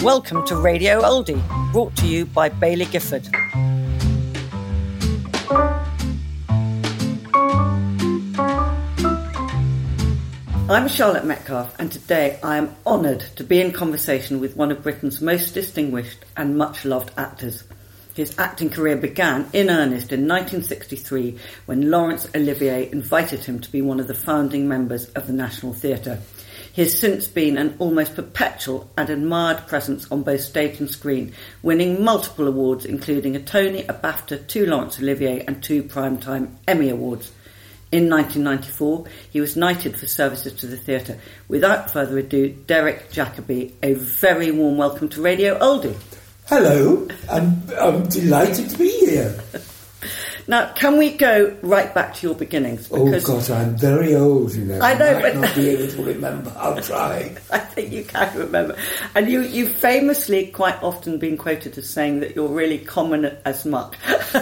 Welcome to Radio Oldie, brought to you by Baillie Gifford. I'm Charlotte Metcalfe, and today I am honoured to be in conversation with one of Britain's most distinguished and much-loved actors. His acting career began in earnest in 1963 when Laurence Olivier invited him to be one of the founding members of the National Theatre. He has since been an almost perpetual and admired presence on both stage and screen, winning multiple awards including a Tony, a BAFTA, 2 Laurence Olivier and 2 Primetime Emmy Awards. In 1994, he was knighted for services to the theatre. Without further ado, Derek Jacobi, a very warm welcome to Radio Oldie. Hello, I'm delighted to be here. Now, can we go right back to your beginnings? Because gosh, I'm very old, you know. I know, might not be able to remember. I'll try. I think you can remember. And you've famously quite often been quoted as saying that you're really common as muck.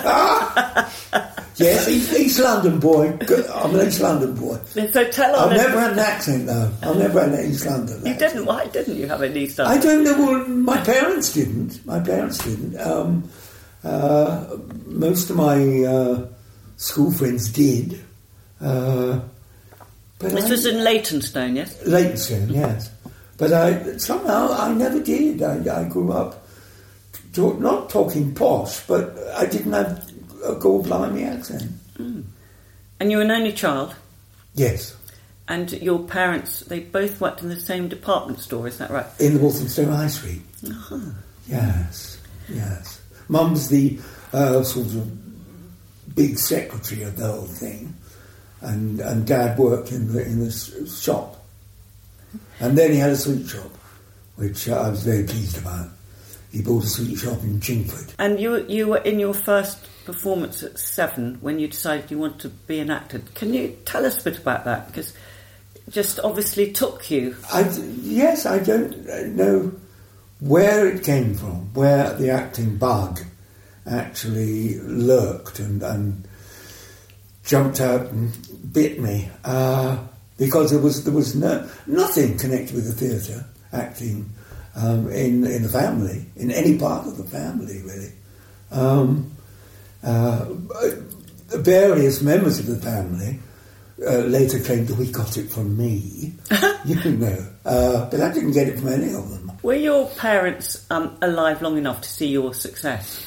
Yes, East London boy. I'm an East London boy. So tell us. I've never had an accent, though. I've never had an East London accent. You didn't? Why didn't you have an East London? I don't know. Well, my parents didn't. Most of my school friends did. But this was in Leytonstone, yes? Leytonstone, yes. But somehow I never did. I grew up not talking posh, but I didn't have a Gold-Blimey accent. Mm. And you were an only child? Yes. And your parents, they both worked in the same department store, is that right? In the Walthamstow High Street. Uh-huh. Yes. Mum's the sort of big secretary of the whole thing, and Dad worked in the shop. And then he had a sweet shop, which I was very pleased about. He bought a sweet shop in Chingford. And you were in your first performance at 7 when you decided you wanted to be an actor. Can you tell us a bit about that? Because it just obviously took you. Yes, I don't know where it came from, where the acting bug actually lurked and jumped out and bit me. Because there was nothing connected with the theatre, acting, in the family, in any part of the family, really. Various members of the family later claimed that we got it from me, but I didn't get it from any of them. Were your parents alive long enough to see your success?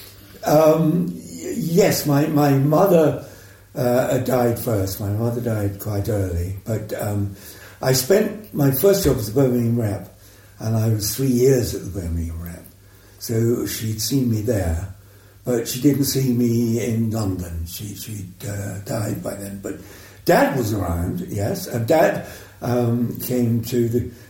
Yes, my mother died first. My mother died quite early, but I spent my first job as a Birmingham Rep, and I was 3 years at the Birmingham Rep. So she'd seen me there, but she didn't see me in London. She'd died by then. But Dad was around, yes, and Dad came to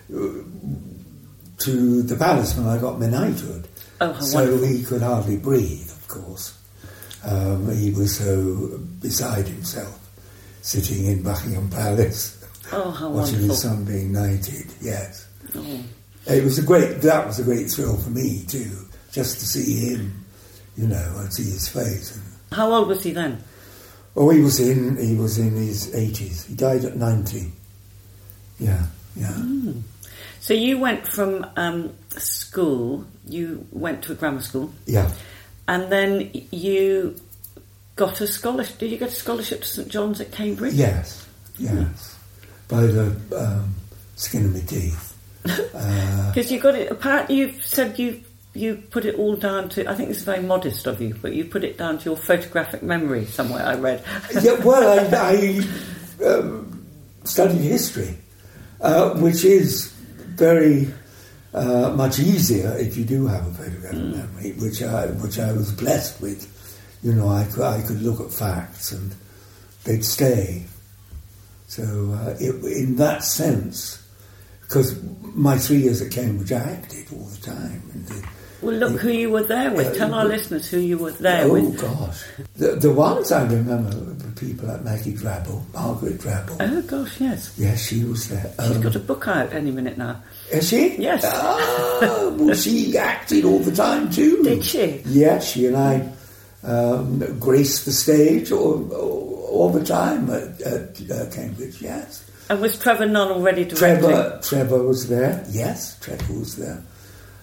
the palace when I got my knighthood. Oh, how so wonderful. He could hardly breathe, of course. He was so beside himself, sitting in Buckingham Palace, watching wonderful. His son being knighted. Yes, oh. That was a great thrill for me too, just to see him, and see his face. How old was he then? Oh, he was in his 80s. He died at 90. Yeah. Mm. So you went from school. You went to a grammar school. Yeah. And then you got a scholarship. Did you get a scholarship to St John's at Cambridge? Yes. By the skin of my teeth. Because you got it. Apparently, you've said you put it all down to. I think this is very modest of you, but you put it down to your photographic memory. Somewhere I read. Yeah. Well, I studied history, which is very much easier if you do have a photographic memory, which I was blessed with. I could look at facts and they'd stay. So in that sense, because my 3 years at Cambridge, I acted all the time. Well, look who you were there with. Tell our listeners who you were there with. Oh, gosh. The ones I remember were people like Maggie Drabble, Margaret Drabble. Oh, gosh, yes. Yes, she was there. She's got a book out any minute now. Is she? Yes. Well, she acted all the time too. Did she? Yes, she and I graced the stage all the time at Cambridge, yes. And was Trevor Nunn already directing? Trevor was there, yes, Trevor was there.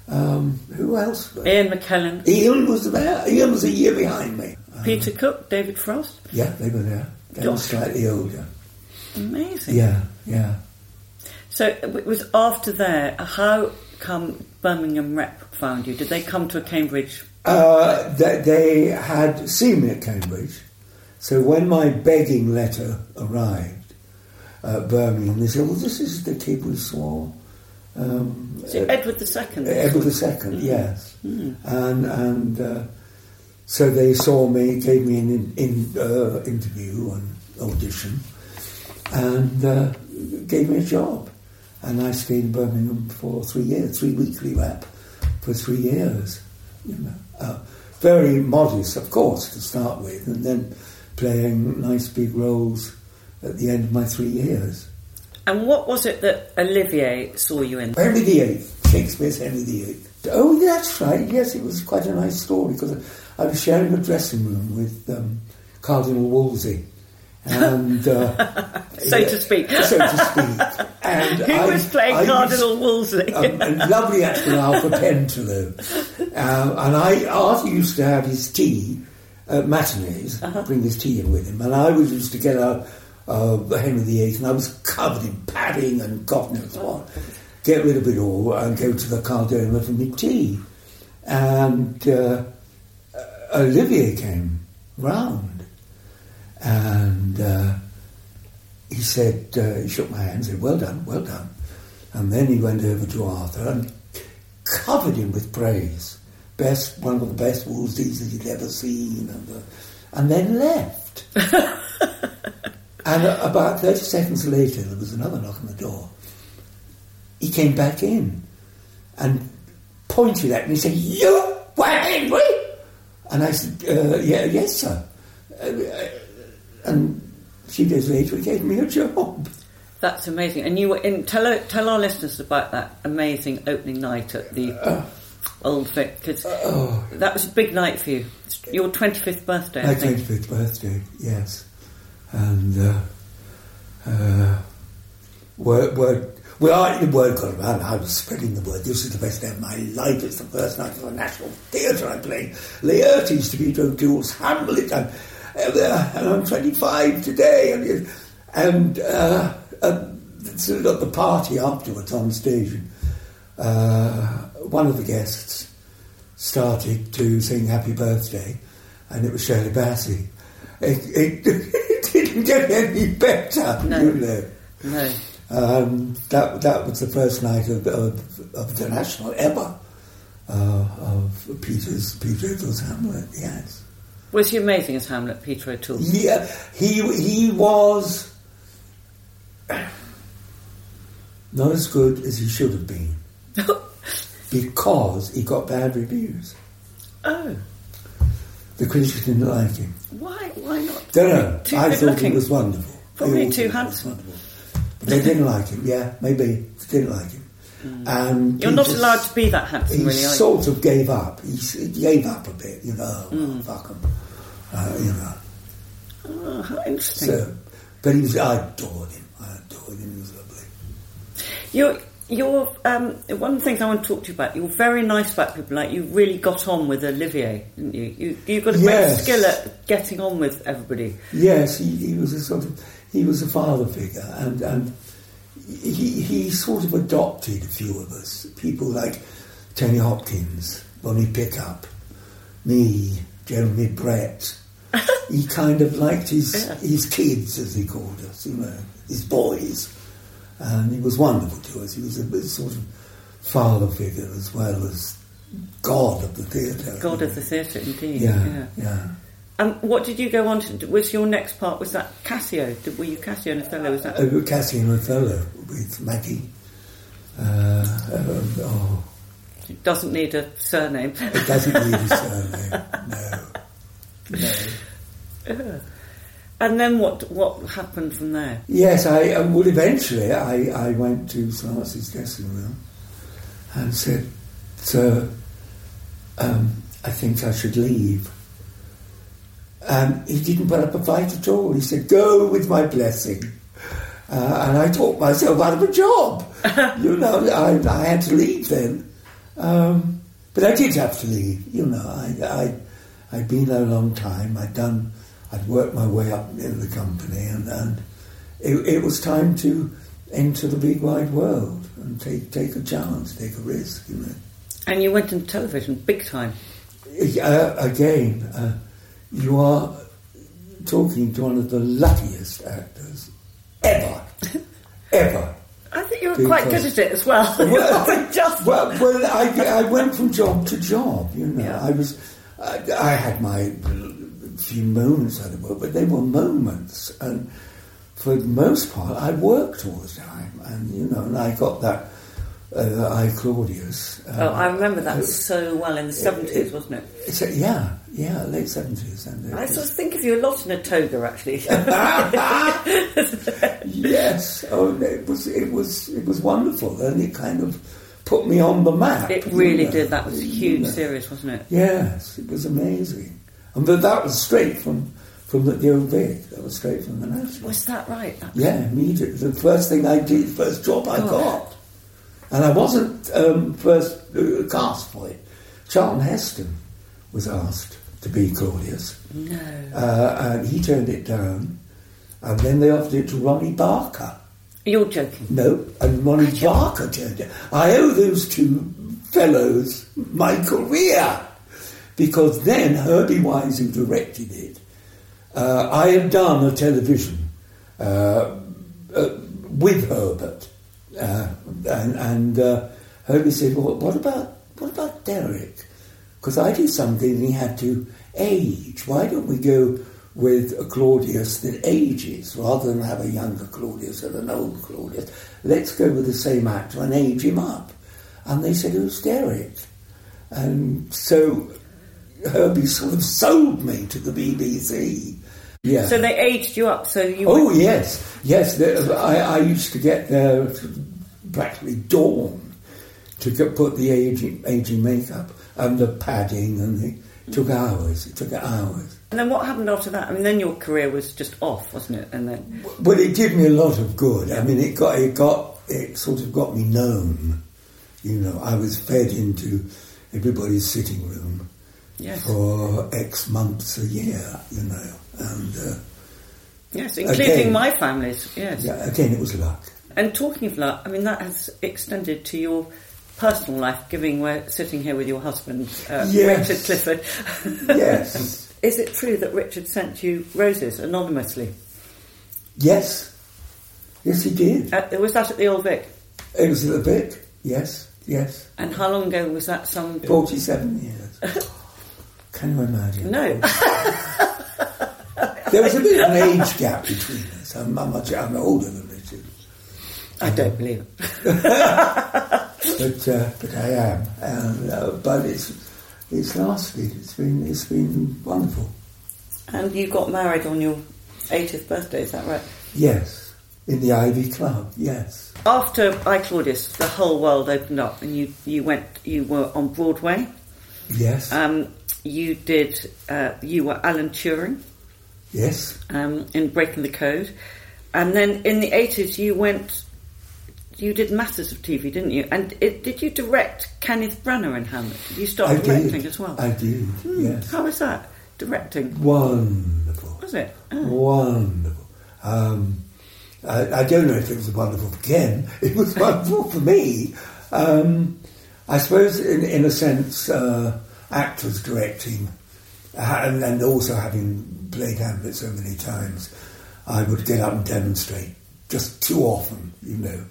Who else? Ian McKellen. Ian was there. Ian was a year behind me. Peter Cook, David Frost. Yeah, they were there. They were slightly older. Amazing. Yeah. So it was after there. How come Birmingham Rep found you? Did they come to a Cambridge? They had seen me at Cambridge. So when my begging letter arrived at Birmingham, they said, well, this is the kid we saw. Edward II? Edward II, yes. And so they saw me, gave me an interview and audition, and gave me a job. And I stayed in Birmingham for 3 years, 3 weekly rep for 3 years. Very modest, of course, to start with, and then playing nice big roles at the end of my 3 years. And what was it that Olivier saw you in? Henry VIII, Shakespeare's Henry VIII. Oh, that's right, yes, it was quite a nice story, because I was sharing a dressing room with Cardinal Wolsey. And so to speak. And who was playing Cardinal Wolsey? A lovely actor, Alpha Pentalo. And Arthur used to have his tea at matinees, bring his tea in with him, and I used to get out Henry VIII, and I was covered in padding and God knows what. Get rid of it all and go to the Caldera for my tea. And Olivier came round. And he said, he shook my hand and said, well done, well done. And then he went over to Arthur and covered him with praise. One of the best Wolseys that he'd ever seen. And then left. And about 30 seconds later, there was another knock on the door. He came back in and pointed at me and said, you were Henry? And I said, yes, sir. And a few days later, he gave me a job. That's amazing. And you were in. Tell our listeners about that amazing opening night at the Old Vic, because that was a big night for you. It's your 25th birthday. My 25th birthday, yes. And word got around. I was spreading the word. This is the best day of my life. It's the first night of the National Theatre. I'm playing Laertes to Peter O'Toole's Hamlet. And I'm 25 today, and sort of at the party afterwards on stage, one of the guests started to sing Happy Birthday, and it was Shirley Bassey. It didn't get any better, you know. No. That was the first night of the National ever of Peter O'Toole's Hamlet. Yes. Was he amazing as Hamlet, Peter O'Toole? Yeah, he was not as good as he should have been because he got bad reviews. Oh. The critics didn't like him. Why not? Don't know. I thought he was wonderful. Probably too handsome. But they didn't like him, yeah, maybe. They didn't like him. And you're not allowed to be that handsome, he really, are you? sort of gave up. He gave up a bit, you know. Fuck him. You know. Oh, how interesting. So, but I adored him. He was lovely. You're one of the things I want to talk to you about, you're very nice about people, like you really got on with Olivier, didn't you? You've got a great skill at getting on with everybody. Yes, he was a father figure, and he sort of adopted a few of us, people like Tony Hopkins, Bonnie Pickup, me, Jeremy Brett. He kind of liked his kids, as he called us, you know, his boys. And he was wonderful to us. He was a sort of father figure as well as God of the theatre. God of the theatre, indeed. Yeah. And what did you go on to? Was your next part, was that Cassio? Were you Cassio and Othello? Was that? Cassio and Othello with Maggie. It doesn't need a surname. It doesn't need a surname, no. And then what happened from there? Yes, eventually I went to Sir Arthur's dressing room and said, "Sir, I think I should leave." And he didn't put up a fight at all. He said, "Go with my blessing." And I talked myself out of a job. You know, I had to leave then. But I did have to leave. You know, I'd been there a long time. I'd worked my way up in the company, and it was time to enter the big wide world and take a chance, take a risk. You know. And you went into television big time. Again, you are talking to one of the luckiest actors ever. I think you were quite good at it as well. Well, I went from job to job. You know, Yeah. I had my few moments at work, but they were moments, and for the most part, I worked all the time, and you know, and I got that. I Claudius. I remember that so well in the 70s, wasn't it? Late 70s. And I sort of think of you a lot in a toga, actually. Yes, it was wonderful, and it kind of put me on the map. It really did. That was a huge series, wasn't it? Yes, it was amazing, and but that was straight from the old Vic. That was straight from the National. Was that right? Immediately. The first thing I did, first job I got. And I wasn't first cast for it. Charlton Heston was asked to be Claudius. No. And he turned it down. And then they offered it to Ronnie Barker. You're joking. No, and Ronnie Barker turned it. I owe those two fellows my career. Because then Herbie Wise, who directed it, I had done a television with Herbert. And Herbie said, well, what about Derek? Because I did something and he had to age. Why don't we go with a Claudius that ages rather than have a younger Claudius and an old Claudius? Let's go with the same actor and age him up. And they said, who's Derek? And so Herbie sort of sold me to the BBC. Yeah. So they aged you up, so you... Oh, yes. I used to get there practically dawn to put the aging makeup and the padding, and it took hours. And then what happened after that? I mean, then your career was just off, wasn't it? And then... Well, it did me a lot of good. I mean, it sort of got me known. You know, I was fed into everybody's sitting room for X months a year, you know. And yes, including again, my family's, yes. Yeah, again, it was luck. And talking of luck, I mean, that has extended to your personal life, given we're sitting here with your husband, Richard Clifford. Yes. Is it true that Richard sent you roses anonymously? Yes. Yes, he did. Was that at the Old Vic? It was at the Vic, yes. And how long ago was that? 47 years. Can you imagine? No. There was a bit of an age gap between us. I'm older than Richard. I don't believe it. but I am. But it's lasted. It's been wonderful. And you got married on your 80th birthday, is that right? Yes, in the Ivy Club. Yes. After I Claudius, the whole world opened up, and you were on Broadway. Yes. You were Alan Turing. Yes. In Breaking the Code. And then in the 80s you did masses of TV, didn't you? And did you direct Kenneth Branagh in Hamlet? Did you start directing as well? I did, yes. How was that, directing? Wonderful. Was it? Oh. Wonderful. I don't know if it was wonderful for Ken. It was wonderful for me. I suppose in a sense, actors directing, and also having played Hamlet so many times, I would get up and demonstrate just too often, you know.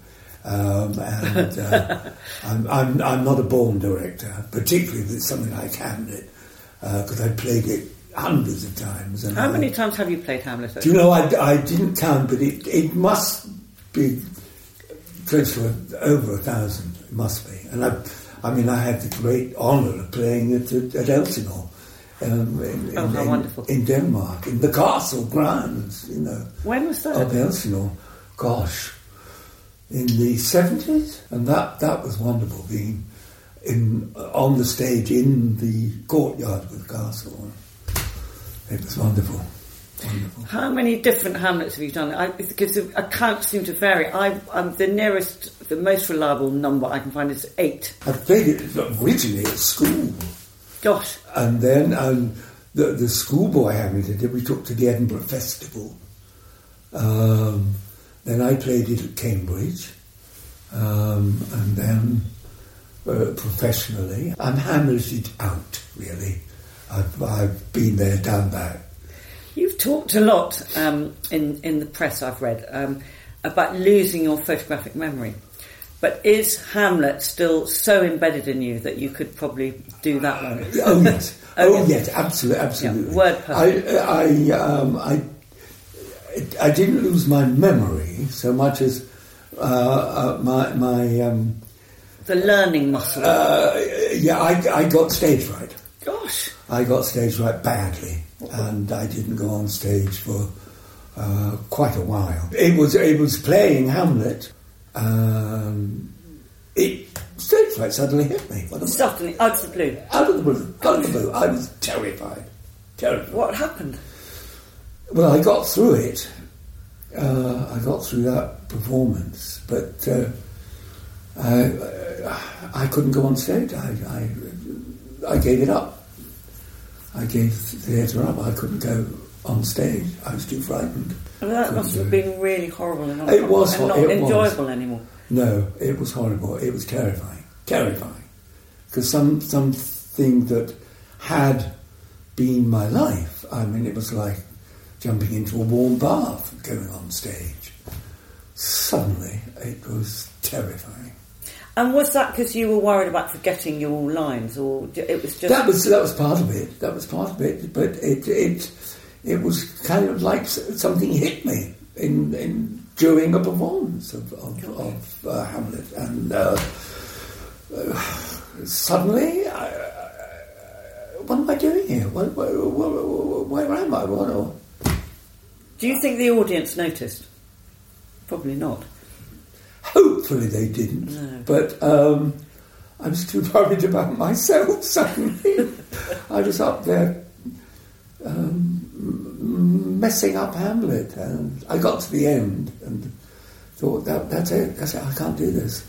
I'm not a born director, particularly with something like Hamlet, because I played it hundreds of times. And how many times have you played Hamlet? Do you know, I didn't count, but it must be close to over 1,000. It must be. And I had the great honour of playing it at Elsinore. How wonderful. In Denmark, in the castle grounds, you know. When was that? Of Elsinore. Gosh, in the 70s. And that was wonderful, being on the stage in the courtyard of the castle. It was wonderful. Wonderful. How many different Hamlets have you done? Because the accounts seem to vary. I'm the nearest, the most reliable number I can find is 8. I played it originally at school. Gosh. And then the schoolboy Hamlet that we took to the Edinburgh Festival. Then I played it at Cambridge. And then professionally. I'm Hamleted out, really. I've been there, done that. You've talked a lot in the press I've read about losing your photographic memory. But is Hamlet still so embedded in you that you could probably do that one? Oh yes, yes, absolutely. Yeah, word perfect. I didn't lose my memory so much as my the learning muscle. I got stage fright. Gosh, I got stage fright badly, and I didn't go on stage for quite a while. It was playing Hamlet. Stage fright suddenly hit me. Suddenly, out of the blue. Out of the blue. I was terrified. What happened? Well, I got through it. I got through that performance, but I couldn't go on stage. I gave it up. I gave the theatre up. I couldn't go on stage. I was too frightened. Well, that must have been really horrible and it was not enjoyable anymore. No, it was horrible. It was terrifying. Because something that had been my life, I mean, it was like jumping into a warm bath going on stage. Suddenly, it was terrifying. And was that because you were worried about forgetting your lines, or it was just... That was part of it. That was part of it. But it was kind of like something hit me during a performance of Hamlet, and suddenly, what am I doing here? Where am I? Do you think the audience noticed? Probably not. Hopefully they didn't. No. But I was too worried about myself suddenly. I was up there messing up Hamlet, and I got to the end and thought, that's it. I can't do this.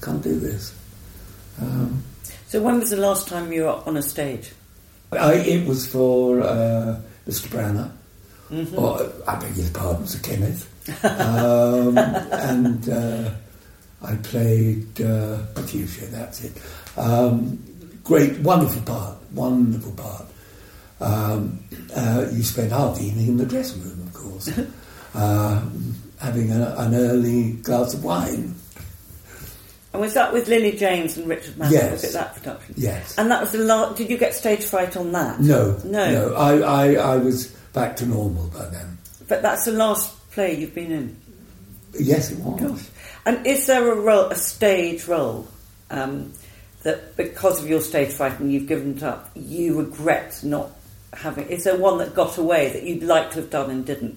So when was the last time you were on a stage? It was for Mr. Branagh. Mm-hmm. Or, I beg your pardon, Sir Kenneth. And I played Mercutio, that's it. Great, wonderful part. You spent half the evening in the dressing room, of course, having an early glass of wine. And was that with Lily James and Richard Madden? Yes. Was it that production? Yes. And that was the last... Did you get stage fright on that? No. I was back to normal by then. But that's the last play you've been in? Yes, it was. Gosh. And is there a stage role that because of your stage fright and you've given it up, you regret not having... Is there one that got away that you'd like to have done and didn't?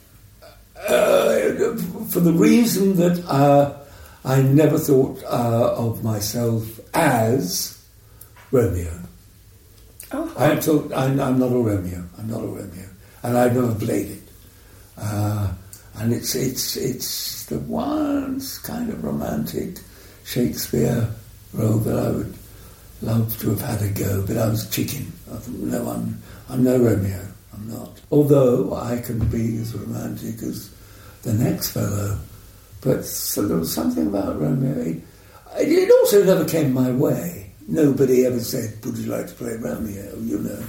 For the reason that I never thought of myself as Romeo. Oh. I thought, I'm not a Romeo. And I've never played it. And it's the one kind of romantic Shakespeare role that I would love to have had a go, but I was chicken. I thought, no, I'm no Romeo. I'm not. Although I can be as romantic as the next fellow, but there was something about Romeo. It also never came my way. Nobody ever said, would you like to play Romeo? You know.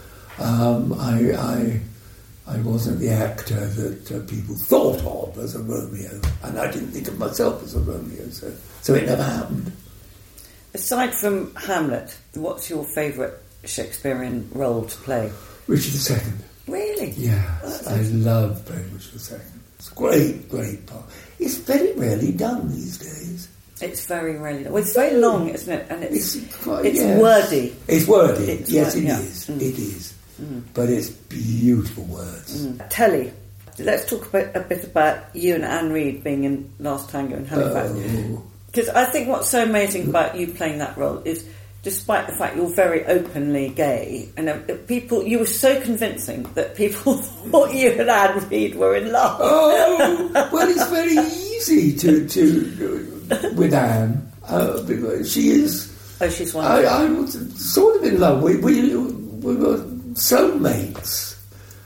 I wasn't the actor that people thought of as a Romeo, and I didn't think of myself as a Romeo, so it never happened. Aside from Hamlet, what's your favourite Shakespearean role to play? Richard II. Really? Yes, I love playing Richard II. It's a great part. It's very rarely done these days. It's very rarely done. Well, it's very long, isn't it? And it's yes. wordy. It's wordy. Yes, it yeah. is. It is. But it's beautiful words. Telly. Let's talk a bit about you and Anne Reid being in Last Tango in Halifax. Because I think what's so amazing about you playing that role is despite the fact you're very openly gay, and you were so convincing that people thought you and Anne Reid were in love. Oh, well, it's very easy to with Anne, because she is... Oh, she's wonderful. I was sort of in love. We were soulmates,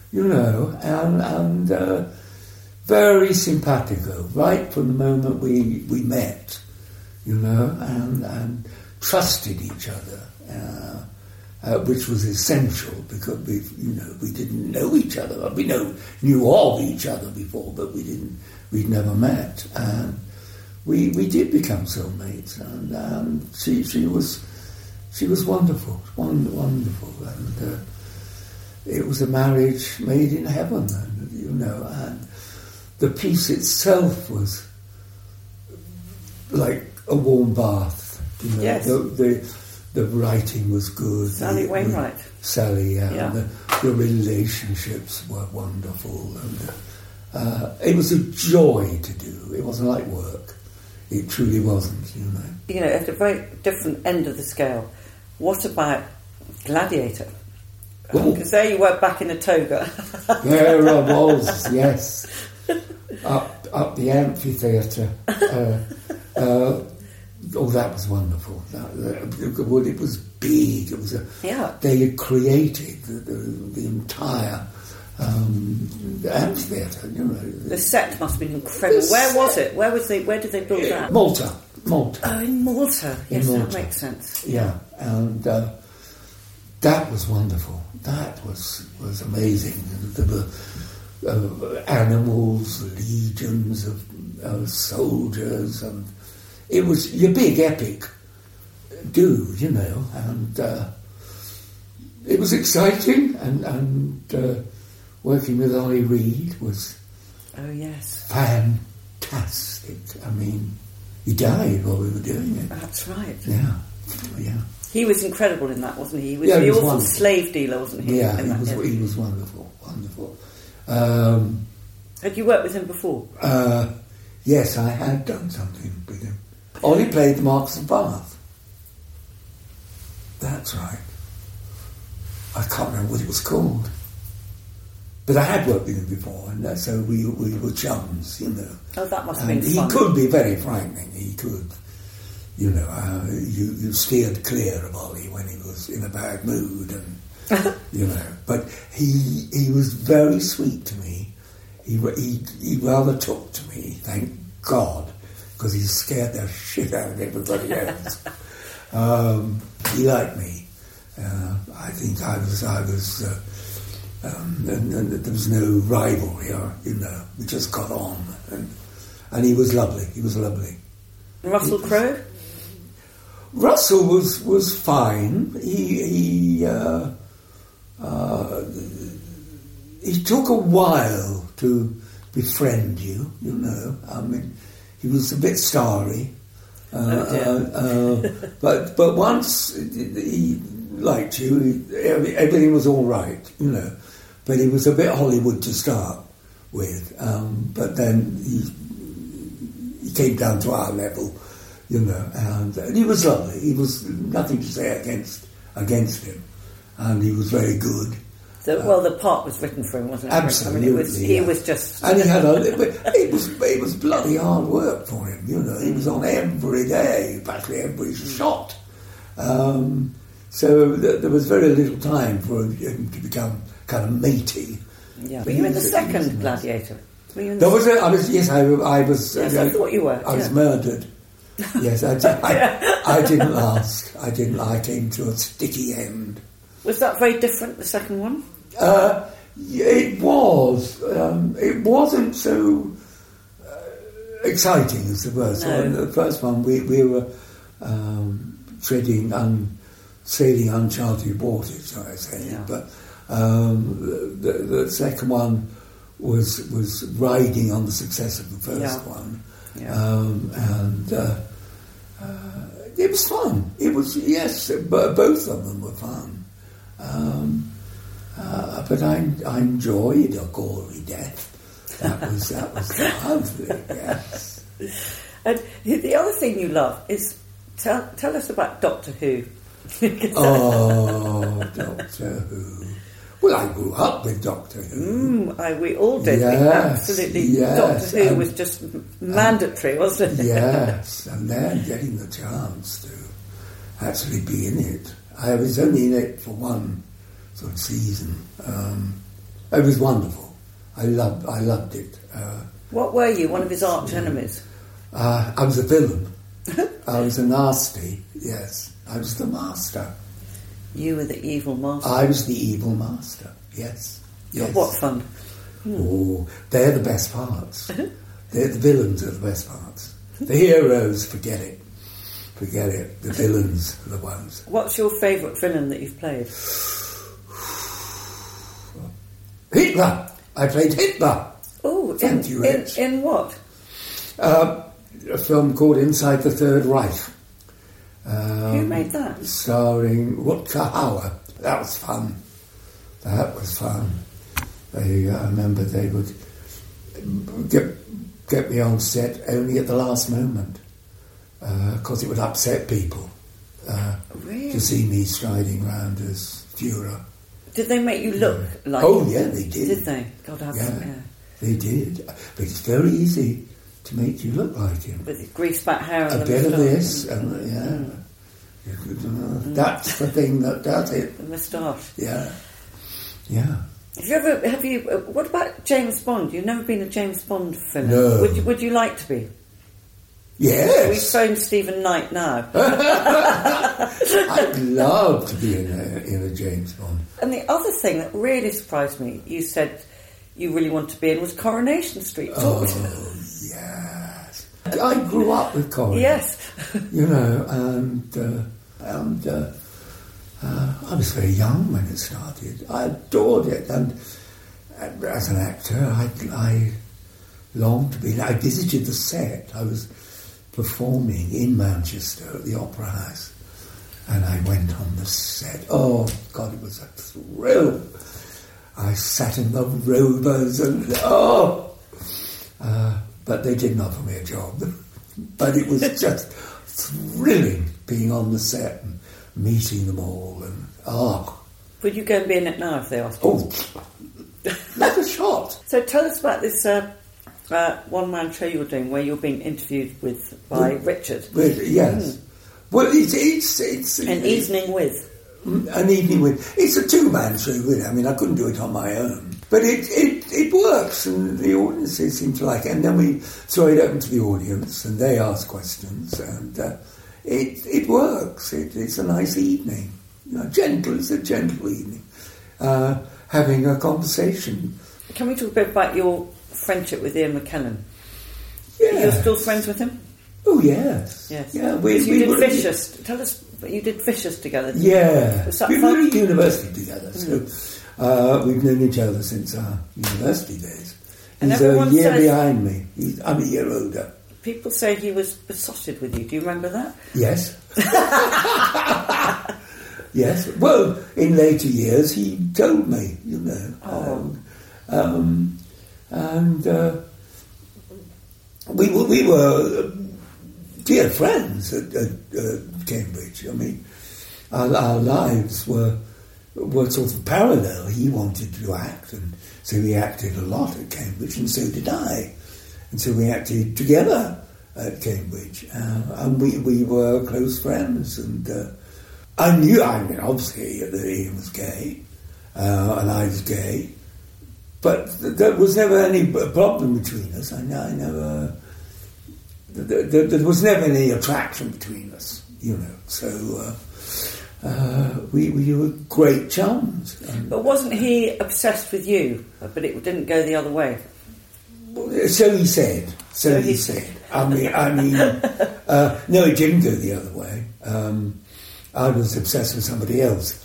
and very simpatico right from the moment we met, and trusted each other, which was essential because we didn't know each other. We knew of each other before, but we'd never met, and we did become soulmates, and she was wonderful, wonderful, and it was a marriage made in heaven, and the piece itself was like a warm bath. Yes. The writing was good. Sally Wainwright. Sally, yeah. The relationships were wonderful, and it was a joy to do. It wasn't like work. It truly wasn't, At a very different end of the scale, what about Gladiator? Because there you were back in a toga. There I was, yes. Up the amphitheatre. That was wonderful. It was big. It was They had created the entire amphitheatre. The set must have been incredible. Where was it? Where did they build that? Malta. Oh, in Malta. Yes, that makes sense. Yeah, and that was wonderful. That was amazing. There were animals, legions of soldiers, and it was your big epic dude, and it was exciting, and working with Ollie Reed was fantastic. I mean, he died while we were doing it. That's right. Yeah. He was incredible in that, wasn't he? He was the awesome wonderful slave dealer, wasn't he? Yeah, he was wonderful, wonderful. Had you worked with him before? Yes, I had done something with him. Ollie played the Marquis of Bath. That's right. I can't remember what it was called. But I had worked with him before, and so we were chums, Oh, that must have been fun. He could be very frightening. He could, you steered clear of Ollie when he was in a bad mood, and But he was very sweet to me. He rather took to me, thank God, because he scared the shit out of everybody else. He liked me. I think I was. And there was no rivalry, we just got on, and he was lovely. He was lovely. Russell Crowe? Russell was fine. He took a while to befriend you. I mean, he was a bit starry, but once he liked you, everything was all right, But he was a bit Hollywood to start with, but then he came down to our level, and he was lovely. He was nothing to say against him, and he was very good. The part was written for him, wasn't it? Absolutely. I mean, he was just, and he had it was bloody hard work for him. He was on every day, practically every shot. So there was very little time for him to become kind of matey. Yeah. Were you in the second Gladiator? I was. Yes, I was. Yes, I thought you were. I was murdered. Yes, I didn't last. I came to a sticky end. Was that very different, the second one? It was. It wasn't so exciting as the first one. The first one, we were sailing uncharted waters, shall I say? Yeah. But the second one was riding on the success of the first one, and it was fun. It was both of them were fun. But I enjoyed a gory death. That was lovely. Yes. And the other thing you love is tell us about Doctor Who. Oh, Doctor Who. Well, I grew up with Doctor Who. We all did. Yes, Absolutely. yes, Doctor Who was just mandatory, wasn't it? Yes, and then getting the chance to actually be in it. I was only in it for one sort of season. It was wonderful. I loved it. What were you? One of his arch enemies? I was a villain. I was a nasty. Yes, I was the master. You were the evil master. I was the evil master. Yes. Yes. What fun! Oh, they're the best parts. The villains are the best parts. The heroes, forget it. Forget it. The villains are the ones. What's your favourite villain that you've played? Hitler. I played Hitler. Oh, Thank you, Rich. in what? A film called Inside the Third Reich. Who made that? Starring Rutger Hauer. That was fun. That was fun. I remember they would get me on set only at the last moment because it would upset people Really? to see me striding around as Führer. Did they make you look like? Oh yeah, they did. Did they? God, I Yeah, they did. But it's very easy to make you look like him. With the grease back hair and A the bit of moustache. this, and that's the thing that does it. The moustache. Yeah, yeah. Have you? What about James Bond? You've never been a James Bond film. No. Would you like to be? Yes. We phoned Stephen Knight now. I'd love to be in a James Bond. And the other thing that really surprised me, you said you really want to be in, was Coronation Street. Talk me to Yes. I grew up with Coronation. Yes. You know, and I was very young when it started. I adored it, and as an actor, I longed to be. I visited the set. I was performing in Manchester at the Opera House, and I went on the set. Oh God, it was a thrill. I sat in the Rovers, and but they didn't offer me a job. But it was just thrilling being on the set and meeting them all, and Would you go and be in it now if they asked you? not a shot. So tell us about this one-man show you're doing where you're being interviewed by Richard. Yes. Well, it's An evening with. An evening with. It's a two-man show, really. I mean, I couldn't do it on my own. But it works, and the audiences seem to like it. And then we throw it open to the audience, and they ask questions, and it works. It's a nice evening. You know, it's a gentle evening. Having a conversation. Can we talk a bit about your friendship with Ian McKellen? Yeah. You're still friends with him? Oh, yes. Yes. Yeah, you did Vicious. Tell us, you did Vicious together. Yeah. Was that we fun? were at university together, so we've known each other since our university days. And He's a everyone year says- behind me. I'm a year older. People say he was besotted with you. Do you remember that? Yes. Yes. Well, in later years, he told me, you know. We were dear friends at Cambridge. I mean, our lives were sort of parallel. He wanted to act, and so he acted a lot at Cambridge, and so did I. And so we acted together at Cambridge, and we were close friends. And I mean, obviously, that Ian was gay, and I was gay, but there was never any problem between us. I never. There was never any attraction between us, you know. So we were great chums. But wasn't he obsessed with you? But it didn't go the other way. So he said. So he said. I mean, no, it didn't go the other way. I was obsessed with somebody else.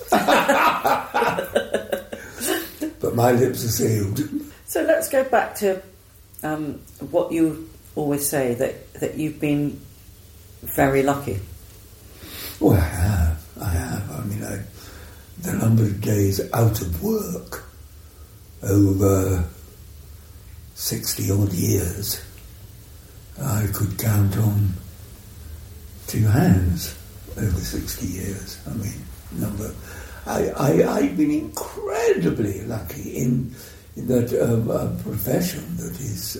But my lips are sealed. So let's go back to what you always say, that you've been very lucky. Oh, I have. I mean, the number of days out of work over 60-odd years, I could count on two hands. over 60 years. I mean, I've been incredibly lucky in that a profession that is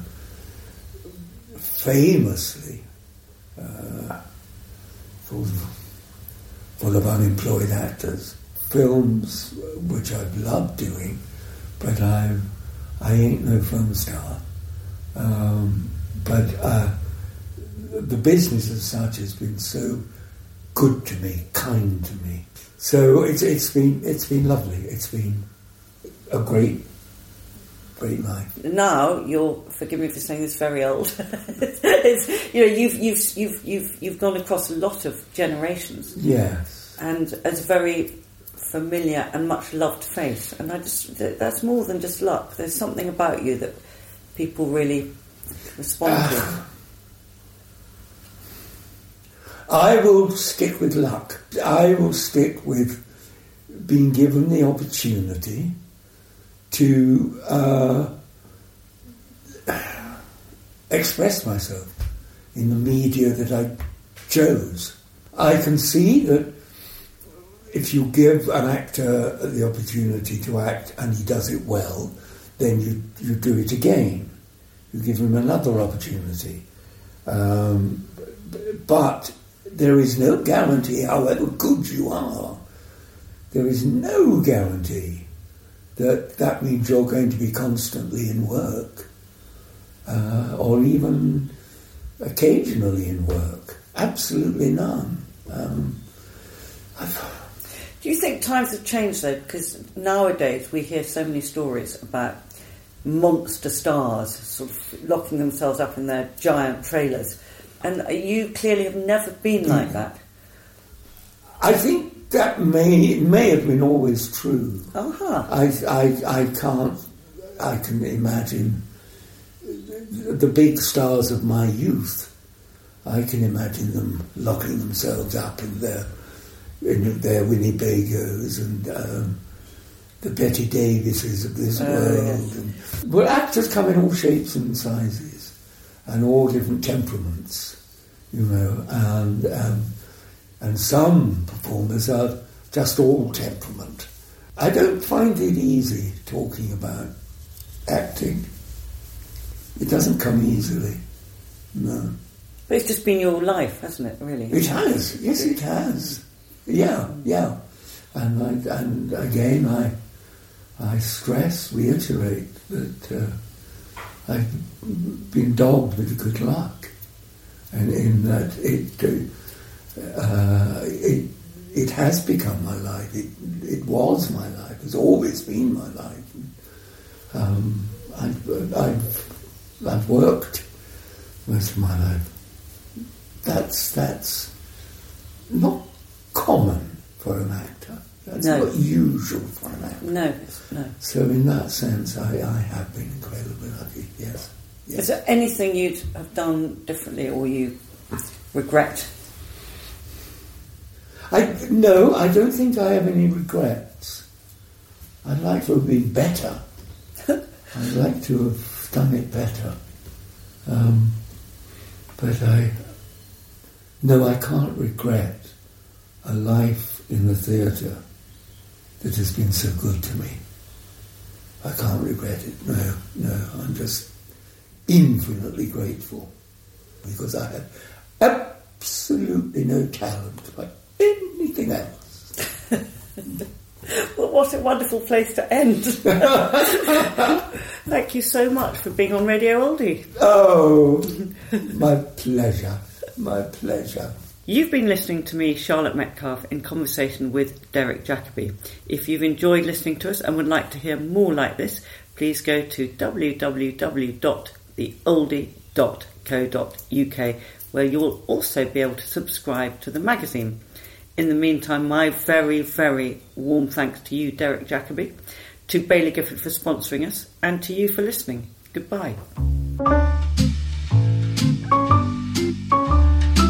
famously full of unemployed actors. Films which I've loved doing, but I ain't no film star. But the business as such has been so good to me, kind to me. So it's been lovely. It's been a great life. Now you're, forgive me for saying this, very old. You've gone across a lot of generations. Yes. And as a very familiar and much loved face, and that's more than just luck. There's something about you that people really respond to. I will stick with luck. I will stick with being given the opportunity to express myself in the media that I chose. I can see that if you give an actor the opportunity to act and he does it well, then you do it again. You give him another opportunity. But there is no guarantee, however good you are, there is no guarantee that means you're going to be constantly in work, or even occasionally in work. Absolutely none. Do you think times have changed though? Because nowadays we hear so many stories about monster stars sort of locking themselves up in their giant trailers, and you clearly have never been like that. I think that may have been always true. Uh-huh. I can imagine the big stars of my youth. I can imagine them locking themselves up in their Winnebagos and the Betty Davises of this world. Yes. But actors come in all shapes and sizes and all different temperaments, and some performers are just all temperament. I don't find it easy talking about acting. It doesn't come easily, no. But it's just been your life, hasn't it, really? It has, yes it has. Yeah. And again, I reiterate that I've been dogged with good luck, and in that it has become my life. It was my life. It's always been my life. I've worked most of my life. That's not common for an actor. That's not usual for an actor. No. So in that sense, I have been incredibly lucky, yes. Is there anything you'd have done differently or you regret? No, I don't think I have any regrets. I'd like to have been better. I'd like to have done it better. But I can't regret a life in the theatre that has been so good to me. I can't regret it, no, I'm just infinitely grateful because I have absolutely no talent for anything else. Well, what a wonderful place to end. Thank you so much for being on Radio Oldie. Oh, my pleasure. My pleasure. You've been listening to me, Charlotte Metcalfe, in conversation with Derek Jacobi. If you've enjoyed listening to us and would like to hear more like this, please go to www.theoldie.co.uk, where you'll also be able to subscribe to the magazine. In the meantime, my very, very warm thanks to you, Derek Jacobi, to Baillie Gifford for sponsoring us, and to you for listening. Goodbye.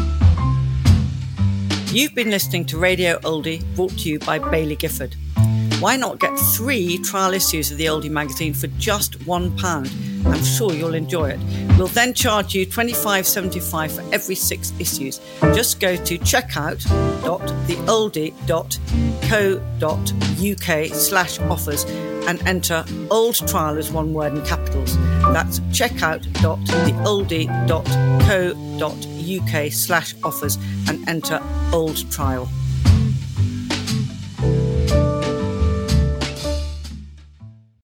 You've been listening to Radio Oldie, brought to you by Baillie Gifford. Why not get 3 trial issues of the Oldie magazine for just £1? I'm sure you'll enjoy it. We'll then charge you $25.75 for every 6 issues. Just go to checkout.theoldie.co.uk/offers and enter Old Trial as one word in capitals. That's checkout.theoldie.co.uk/offers and enter Old Trial.